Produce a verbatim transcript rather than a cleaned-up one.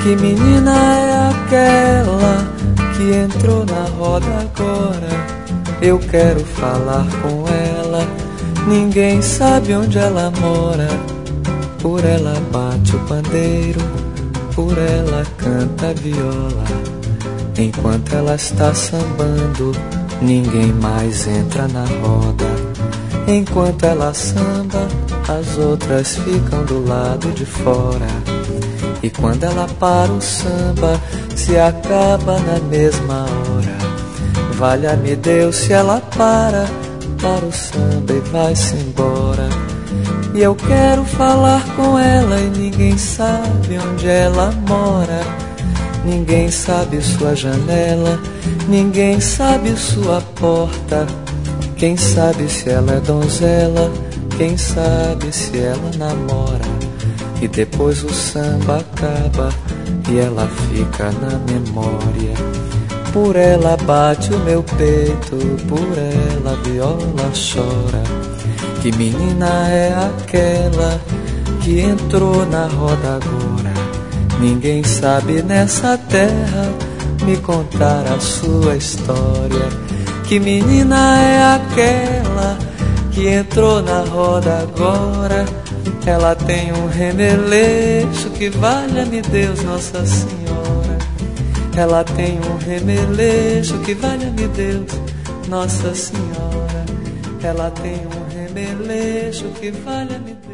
Que menina é aquela que entrou na roda agora? Eu quero falar com ela, ninguém sabe onde ela mora. Por ela bate o pandeiro, por ela canta a viola. Enquanto ela está sambando, ninguém mais entra na roda. Enquanto ela samba, as outras ficam do lado de fora. E quando ela para o samba, se acaba na mesma hora. Valha-me Deus se ela para, para o samba e vai-se embora. E eu quero falar com ela e ninguém sabe onde ela mora. Ninguém sabe sua janela, ninguém sabe sua porta. Quem sabe se ela é donzela, quem sabe se ela namora. E depois o samba acaba e ela fica na memória. Por ela bate o meu peito, por ela a viola chora. Que menina é aquela que entrou na roda agora? Ninguém sabe nessa terra me contar a sua história. Que menina é aquela que entrou na roda agora? Ela tem um remeleixo que valha-me Deus Nossa Senhora. Ela tem um remeleixo que valha-me Deus Nossa Senhora. Ela tem um remeleixo que valha-me Deus.